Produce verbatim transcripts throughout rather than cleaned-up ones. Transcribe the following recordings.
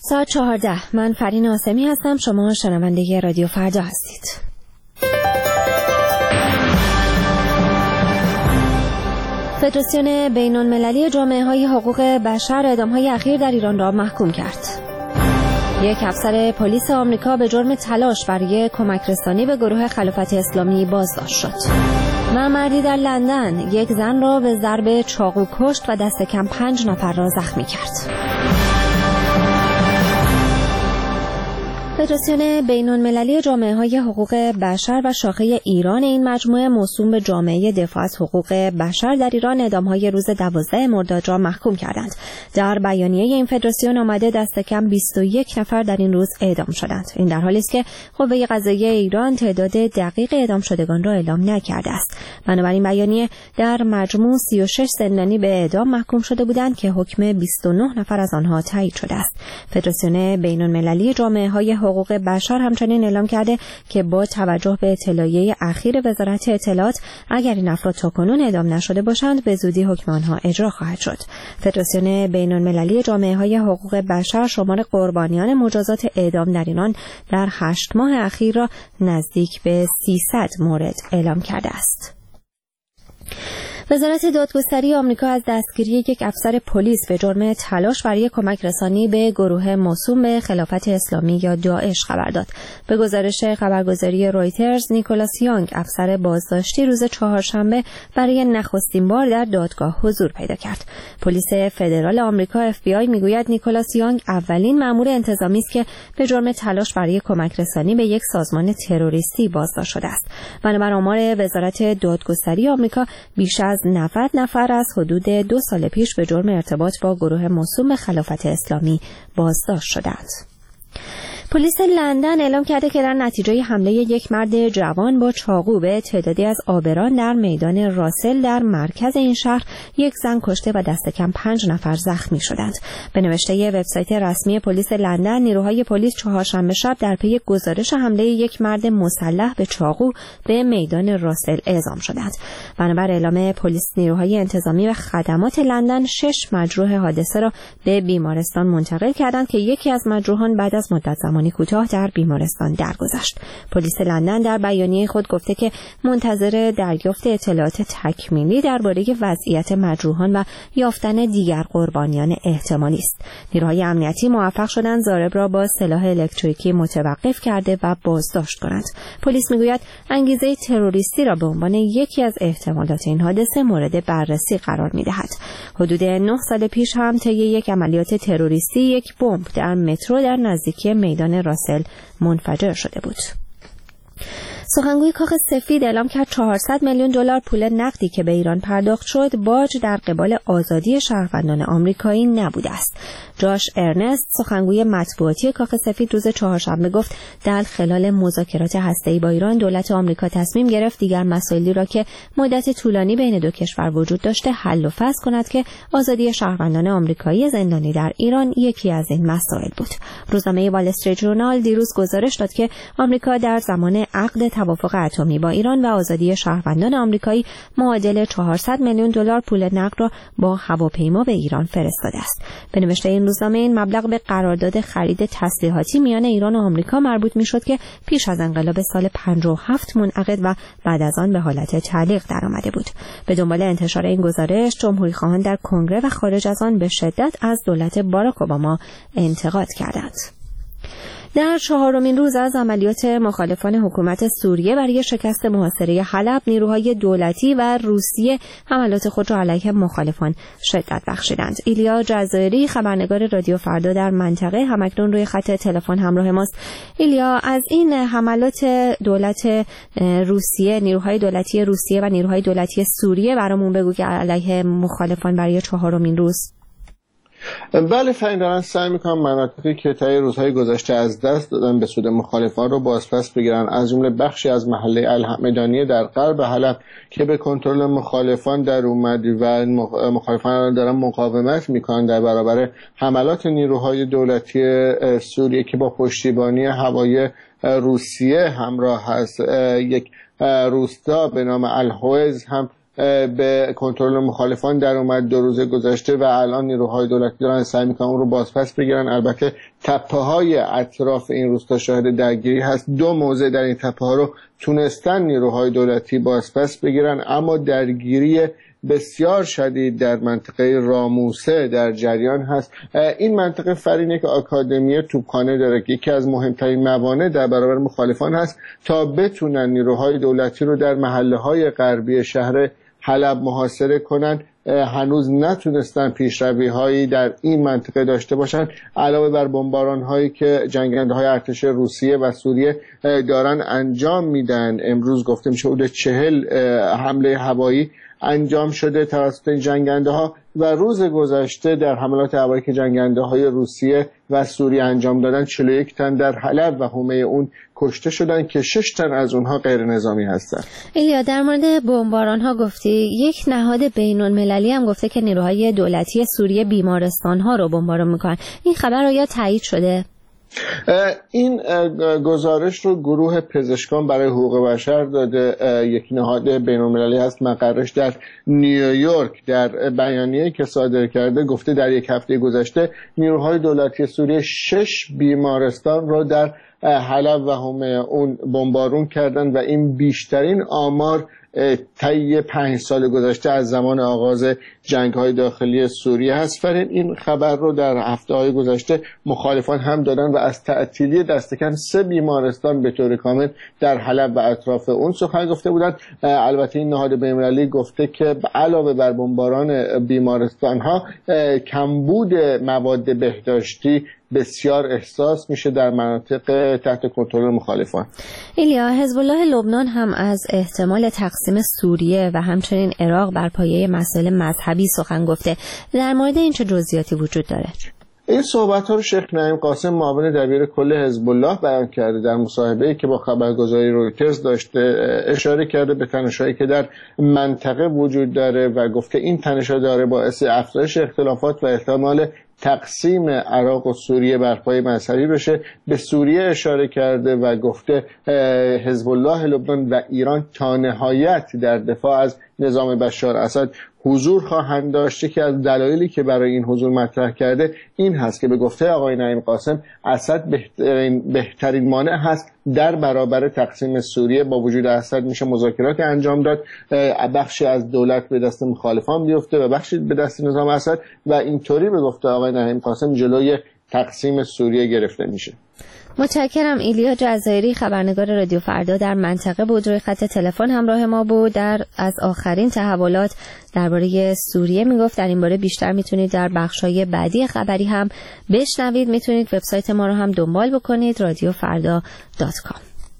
ساعت چهارده. من فرین آسمی هستم. شما شنونده رادیو فردا هستید. فدراسیون بین‌المللی جامعه‌های حقوق بشر اعدام‌های اخیر در ایران را محکوم کرد. یک افسر پلیس آمریکا به جرم تلاش برای کمک رسانی به گروه خلافت اسلامی بازداشت شد. و مردی در لندن یک زن را به ضرب چاقو کشت و دست کم پنج نفر را زخمی کرد. فدراسیون بین‌المللی جامعه‌های حقوق بشر و شاخه ایران این مجموعه موسوم به جامعه دفاع از حقوق بشر در ایران اعدام‌های روز دوازده مرداد را محکوم کردند. در بیانیه این فدراسیون آمده دست کم بیست و یک نفر در این روز اعدام شدند. این در حالی است که قوه قضاییه ایران تعداد دقیق اعدام شدگان را اعلام نکرده است. بنابراین بیانیه در مجموع سی و شش زندانی به اعدام محکوم شده بودند که حکم بیست و نه نفر از آنها تایید شده است. فدراسیون بین‌المللی جامعه‌های حقوق بشر همچنین اعلام کرده که با توجه به اطلاعیه اخیر وزارت اطلاعات اگر این افراد تاکنون اعدام نشده باشند به زودی حکم آنها اجرا خواهد شد. فدراسیون بین‌المللی جامعه‌های حقوق بشر شمار قربانیان مجازات اعدام در ایران در هشت ماه اخیر را نزدیک به سیصد مورد اعلام کرده است. وزارت دادگستری آمریکا از دستگیری یک افسر پلیس به جرم تلاش برای کمک رسانی به گروه موسوم به خلافت اسلامی یا داعش خبر داد. به گزارش خبرگزاری رویترز، نیکولاس یانگ افسر بازداشتی روز چهارشنبه برای نخستین بار در دادگاه حضور پیدا کرد. پلیس فدرال آمریکا اف بی آی میگوید نیکولاس یانگ اولین مأمور انتظامی است که به جرم تلاش برای کمک رسانی به یک سازمان تروریستی بازداشت شده است. بنابر آمار وزارت دادگستری آمریکا بیش از نود نفر از حدود دو سال پیش به جرم ارتباط با گروه موسوم به خلافت اسلامی بازداشت شدند. پلیس لندن اعلام کرده که در نتیجه حمله یک مرد جوان با چاقو به تعدادی از عابران در میدان راسل در مرکز این شهر یک زن کشته و دست کم پنج نفر زخمی شدند. به نوشته وبسایت رسمی پلیس لندن، نیروهای پلیس چهارشنبه شب در پی گزارش حمله یک مرد مسلح به چاقو به میدان راسل اعزام شدند. بنابر اعلام پلیس، نیروهای انتظامی و خدمات لندن شش مجروح حادثه را به بیمارستان منتقل کردند که یکی از مجروحان بعد از مدت زمان کوتاه در بیمارستان درگذشت. پلیس لندن در بیانیه خود گفته که منتظر دریافت اطلاعات تکمیلی درباره وضعیت مجروحان و یافتن دیگر قربانیان احتمالی است. نیروهای امنیتی موفق شدند ضارب را با سلاح الکتریکی متوقف کرده و بازداشت کنند. پلیس میگوید انگیزه تروریستی را به عنوان یکی از احتمالات این حادثه مورد بررسی قرار می‌دهد. حدود نه سال پیش هم طی یک عملیات تروریستی یک بمب در مترو در نزدیکی میدان راسل منفجر شده بود. سخنگوی کاخ سفید اعلام کرد چهارصد میلیون دلار پول نقدی که به ایران پرداخت شد باج در قبال آزادی شهروندان آمریکایی نبوده است. جاش ارنست، سخنگوی مطبوعاتی کاخ سفید، روز چهارشنبه گفت در خلال مذاکرات هسته‌ای با ایران دولت آمریکا تصمیم گرفت دیگر مسائلی را که مدت طولانی بین دو کشور وجود داشته حل و فصل کند که آزادی شهروندان آمریکایی زندانی در ایران یکی از این مسائل بود. روزنامه وال استریت ژورنال دیروز گزارش داد که آمریکا در زمان عقد توافق اتمی با ایران و آزادی شهروندان آمریکایی معادل چهارصد میلیون دلار پول نقد را با هواپیما به ایران فرستاده است. به نوشته این روزنامه این مبلغ به قرارداد خرید تسلیحاتی میان ایران و آمریکا مربوط میشد که پیش از انقلاب سال پنجاه و هفت منعقد و بعد از آن به حالت تعلیق درآمده بود. به دنبال انتشار این گزارش، جمهوری‌خواهان در کنگره و خارج از آن به شدت از دولت باراک اوباما انتقاد کردند. در چهارمین روز از عملیات مخالفان حکومت سوریه برای شکست محاصره حلب، نیروهای دولتی و روسیه حملات خود را علیه مخالفان شدت بخشیدند. ایلیا جزایری، خبرنگار رادیو فردا در منطقه، همکنون روی خط تلفن همراه ماست. ایلیا، از این حملات دولت روسیه، نیروهای دولتی روسیه و نیروهای دولتی سوریه برامون بگو که علیه مخالفان برای چهارمین روز. بله فرین، دارن سعی میکنن مناطقی که طی روزهای گذشته از دست دادن به سود مخالفان رو بازپس بگیرن، از جمله بخشی از محله الحمدانیه در غرب حلب که به کنترل مخالفان در اومد و مخالفان دارن مقاومت میکنن در برابر حملات نیروهای دولتی سوریه که با پشتیبانی هوایی روسیه همراه هست. یک روستا به نام الحوز هم به کنترل مخالفان در اومد دو روز گذشته و الان نیروهای دولتی دارن سعی میکنن اون رو بازپس بگیرن. البته تپه های اطراف این روستا شاهد درگیری هست. دو موضع در این تپه ها رو تونستن نیروهای دولتی بازپس بگیرن، اما درگیری بسیار شدید در منطقه راموسه در جریان هست. این منطقه فرینه که آکادمی توپخانه داره که یکی از مهمترین موانع در برابر مخالفان هست تا بتونن نیروهای دولتی رو در محله‌های غربی شهر حلب محاصره کنن. هنوز نتونستن پیشروی هایی در این منطقه داشته باشن، علاوه بر بمباران هایی که جنگنده های ارتش روسیه و سوریه دارن انجام میدن. امروز گفته میشه حدود چهل حمله هوایی انجام شده توسط این جنگنده ها و روز گذشته در حملات هوایی که جنگنده های روسیه و سوریه انجام دادن چهل و یک تن در حلب و حومه اون کشته شدن که شش تن از اونها غیر نظامی هستن. ایلیا، در مورد بمباران ها گفتی، یک نهاد بین المللی هم گفته که نیروهای دولتی سوریه بیمارستان ها رو بمباران میکنن. این خبر آیا تایید شده؟ این گزارش رو گروه پزشکان برای حقوق بشر داده. یک نهاد بین المللی هست مقرش در نیویورک. در بیانیه‌ای که صادر کرده گفته در یک هفته گذشته نیروهای دولتی سوریه شش بیمارستان رو در حلب و حومه اون بمبارون کردن و این بیشترین آمار طی پنج سال گذشته از زمان آغاز جنگ‌های داخلی سوریه هست. فرین این خبر رو در هفته‌های گذشته مخالفان هم دادن و از تعطیلی دست کم سه بیمارستان به طور کامل در حلب و اطراف اون سخن گفته بودند. البته این نهاد بین‌المللی گفته که علاوه بر بمباران بیمارستان‌ها کمبود مواد بهداشتی بسیار احساس میشه در مناطق تحت کنترل مخالفان. ایلیا، حزب الله لبنان هم از احتمال تقسیم سوریه و همچنین عراق بر پایه مسائل مذهبی سخن گفته. در مورد این چه جزئیاتی وجود داره؟ این صحبت ها رو شیخ نعیم قاسم معاون دبیر کل حزب الله بیان کرده. در مصاحبه‌ای که با خبرگزاری رویترز داشته اشاره کرده به تنش‌هایی که در منطقه وجود داره و گفته این تنش‌ها داره باعث افزایش اختلافات و احتمال تقسیم عراق و سوریه بر پایه مذهبی بشه. به سوریه اشاره کرده و گفته حزب الله لبنان و ایران تا نهایت در دفاع از نظام بشار اسد حضور خواهند داشته که از دلایلی که برای این حضور مطرح کرده این هست که به گفته آقای نعیم قاسم اسد بهترین بهترین مانع هست در برابر تقسیم سوریه. با وجود اسد میشه مذاکرات انجام داد، بخشی از دولت به دست مخالفان بیفته و بخشی به دست نظام اسد و اینطوری به گفته آقای نعیم قاسم جلوی تقسیم سوریه گرفته میشه. متشکرم. ایلیا جزایری، خبرنگار رادیو فردا در منطقه بود، روی خط تلفن همراه ما بود. در از آخرین تحولات درباره سوریه میگفت. در این باره بیشتر میتونید در بخش‌های بعدی خبری هم بشنوید. میتونید وبسایت ما رو هم دنبال بکنید، رادیو فردا دات کام.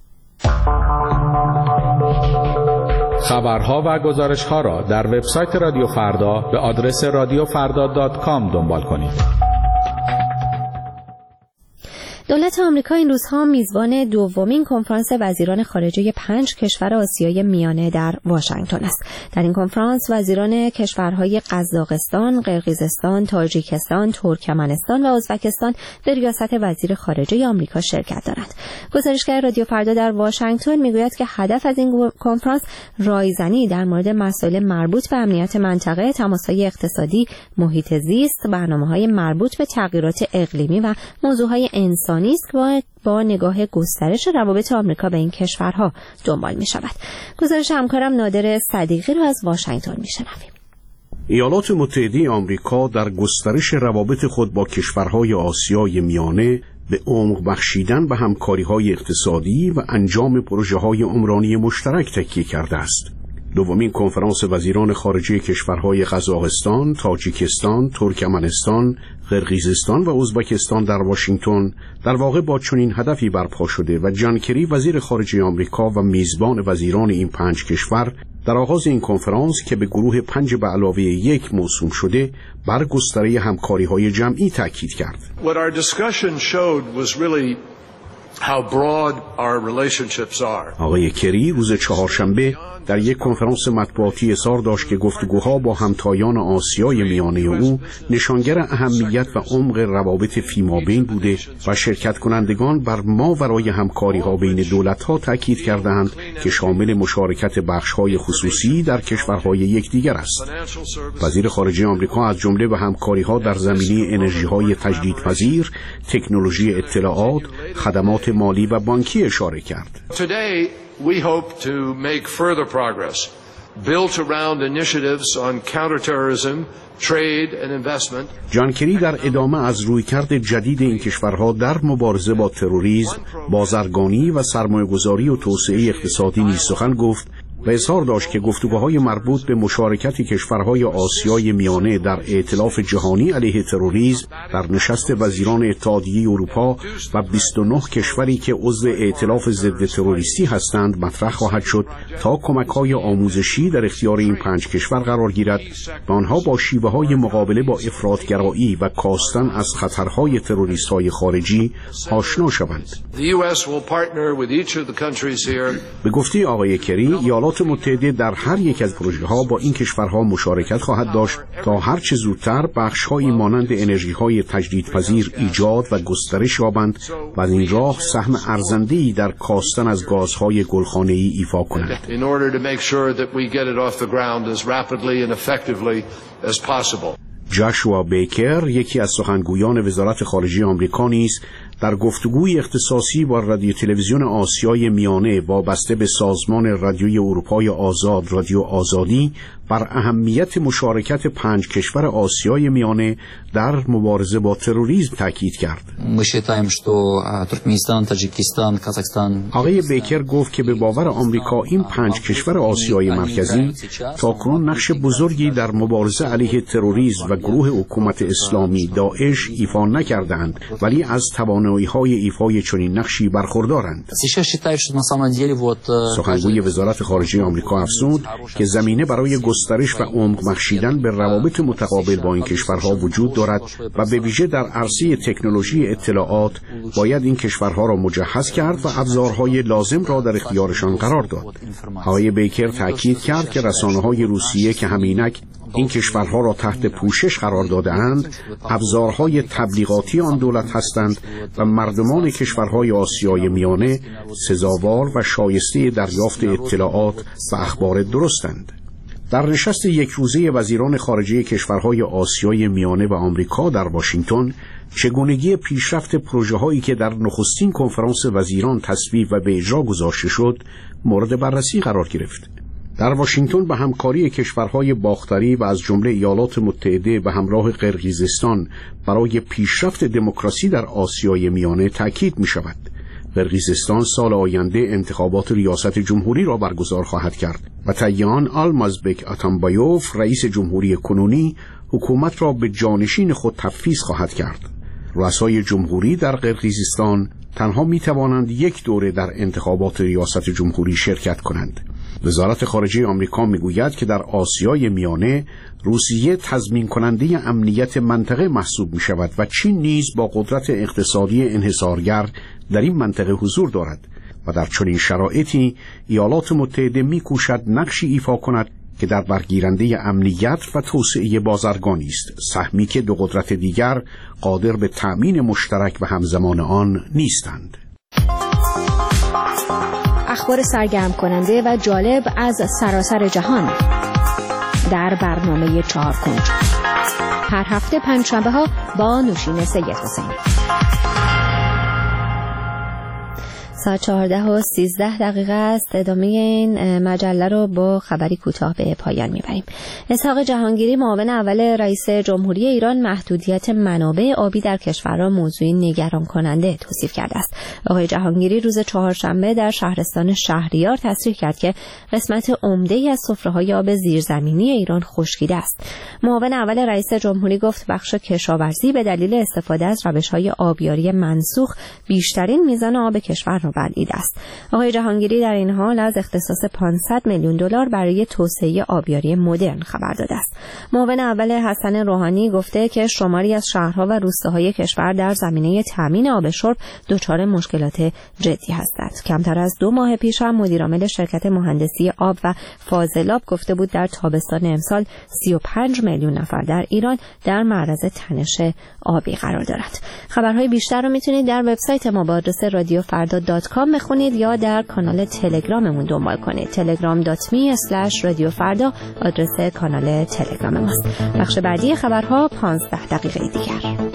خبرها و گزارش‌ها را در وبسایت رادیو فردا به آدرس رادیو فردا دات کام دنبال کنید. دولت آمریکا این روزها میزبان دومین کنفرانس وزیران خارجه پنج کشور آسیای میانه در واشنگتن است. در این کنفرانس وزیران کشورهای قزاقستان، قرقیزستان، تاجیکستان، ترکمنستان و ازبکستان به ریاست وزیر خارجه آمریکا شرکت دارند. گزارشگر رادیو فردا در واشنگتن میگوید که هدف از این کنفرانس رایزنی در مورد مسائل مربوط به امنیت منطقه، تماس‌های اقتصادی، محیط زیست، برنامه‌های مربوط به تغییرات اقلیمی و موضوعهای انسانی است که با نگاه گسترش روابط آمریکا به این کشورها دنبال می شود. گزارش همکارم نادر صدیقی رو از واشنگتن می شنویم. ایالات متحده آمریکا در گسترش روابط خود با کشورهای آسیای میانه به عمق بخشیدن به همکاری‌های اقتصادی و انجام پروژه‌های عمرانی مشترک تکیه کرده است. دومین کنفرانس وزیران خارجه کشورهای قزاقستان، تاجیکستان، ترکمنستان، قرقیزستان و ازبکستان در واشنگتن در واقع با چنین هدفی برپا شده و جان کری وزیر خارجه آمریکا و میزبان وزیران این پنج کشور در آغاز این کنفرانس که به گروه پنج به علاوه یک موسوم شده بر گستره همکاری‌های جمعی تاکید کرد. What our discussion showed was really how broad our relationships are. آقای کری روز چهارشنبه در یک کنفرانس مطبوعاتی اظهار داشت که گفتگوها با همتایان آسیای میانه او نشانگر اهمیت و عمق روابط فیمابین بوده و شرکت کنندگان بر ماورای همکاری‌ها بین دولت‌ها تاکید کردند که شامل مشارکت بخش‌های خصوصی در کشورهای یکدیگر است. وزیر خارجه آمریکا از جمله به همکاری‌ها در زمینه انرژی‌های تجدیدپذیر، تکنولوژی اطلاعات، خدمات مالی و بانکی اشاره کرد. We hope to make further progress built around initiatives on counterterrorism, trade and investment. جان کری در ادامه از رویکرد جدید این کشورها در مبارزه با تروریسم، بازرگانی و سرمایه‌گذاری و توسعه اقتصادی نیز سخن گفت و اظهار داشت که گفتگوهای مربوط به مشارکت کشورهای آسیای میانه در ائتلاف جهانی علیه تروریسم در نشست وزیران اتحادیه اروپا و بیست و نه کشوری که عضو ائتلاف ضد تروریستی هستند مطرح خواهد شد تا کمک‌های آموزشی در اختیار این پنج کشور قرار گیرد و آنها با شیوه‌های مقابله با افراطگرایی و کاستن از خطرهای تروریست‌های خارجی آشنا شوند. به گفته آقای کری، ایالات متحده در هر یک از پروژه‌ها با این کشورها مشارکت خواهد داشت تا هر چه زودتر بخش‌هایی مانند انرژی‌های تجدیدپذیر ایجاد و گسترش یابند و از این راه سهم ارزنده‌ای در کاستن از گازهای گلخانه‌ای ایفا کنند. جاشوا بیکر، یکی از سخنگویان وزارت خارجه آمریکا نیز در گفتگوی اختصاصی با رادیو تلویزیون آسیای میانه وابسته به سازمان رادیوی اروپای آزاد رادیو آزادی بر اهمیت مشارکت پنج کشور آسیای میانه در مبارزه با تروریسم تاکید کرد. آقای بیکر گفت که به باور آمریکا این پنج کشور آسیای مرکزی تاکنون نقش بزرگی در مبارزه علیه تروریسم و گروه حکومت اسلامی داعش ایفا نکردند، ولی از توانایی‌های ایفای چنین نقشی برخوردارند. سخنگوی وزارت خارجه آمریکا افزود که زمینه برای گسترش و عمق بخشیدن به روابط متقابل با این کشورها وجود دارد و به ویژه در عرصه تکنولوژی اطلاعات باید این کشورها را مجهز کرد و ابزارهای لازم را در اختیارشان قرار داد. آقای بیکر تاکید کرد که رسانه‌های روسیه که همینک این کشورها را تحت پوشش قرار داده‌اند، ابزارهای تبلیغاتی آن دولت هستند و مردمان کشورهای آسیای میانه سزاوار و شایسته دریافت اطلاعات و اخبار درستند. در نشست یک روزه وزیران خارجه کشورهای آسیای میانه و آمریکا در واشنگتن، چگونگی پیشرفت پروژه‌هایی که در نخستین کنفرانس وزیران تصویب و به اجرا گذاشته شد مورد بررسی قرار گرفت. در واشنگتن به همکاری کشورهای باختری و از جمله ایالات متحده به همراه قرقیزستان برای پیشرفت دموکراسی در آسیای میانه تاکید می شود. قرقیزستان سال آینده انتخابات ریاست جمهوری را برگزار خواهد کرد و تایان آلمازبک اتامبایوف رئیس جمهوری کنونی حکومت را به جانشین خود تفویض خواهد کرد. رؤسای جمهوری در قرقیزستان تنها می توانند یک دوره در انتخابات ریاست جمهوری شرکت کنند. وزارت خارجه آمریکا میگوید که در آسیای میانه روسیه تضمین کننده امنیت منطقه محسوب می شود و چین نیز با قدرت اقتصادی انحصارگر در این منطقه حضور دارد و در چنین شرایطی ایالات متحده می‌کوشد نقشی ایفا کند که در برگیرنده امنیت و توسعه بازرگانی است، سهمی که دو قدرت دیگر قادر به تأمین مشترک و همزمان آن نیستند. اخبار سرگرم کننده و جالب از سراسر جهان در برنامه چهار کنج هر هفته پنجشنبه ها با نوشین سید حسینی. ساعت چهارده و سیزده دقیقه است. ادامه این مجله رو با خبری کوتاه به پایان میبریم. اسحاق جهانگیری معاون اول رئیس جمهوری ایران محدودیت منابع آبی در کشور را موضوعی نگران کننده توصیف کرده است. آقای جهانگیری روز چهارشنبه در شهرستان شهریار تصریح کرد که قسمت عمده‌ای از سفره‌های آب زیرزمینی ایران خشکیده است. معاون اول رئیس جمهوری گفت بخش کشاورزی به دلیل استفاده از روش‌های آبیاری منسوخ بیشترین میزان آب کشور را بنابراین است. آقای جهانگیری در این حال از اختصاص پانصد میلیون دلار برای توسعه آبیاری مدرن خبر داده است. معاون اول حسن روحانی گفته که شماری از شهرها و روستاهای کشور در زمینه تامین آب شرب دچار مشکلات جدی هستند. کمتر از دو ماه پیش هم مدیرعامل شرکت مهندسی آب و فاضلاب گفته بود در تابستان امسال سی و پنج میلیون نفر در ایران در معرض تنش آبی قرار دارند. خبرهای بیشتر رو میتونید در وبسایت ما با آدرس رادیو فردا دات کام بخونید یا در کانال تلگراممون دنبال کنید. تلگرام دات می اسلش رادیو فردا آدرس کانال تلگرام ماست. بخش بعدی خبرها پانزده دقیقه دیگر.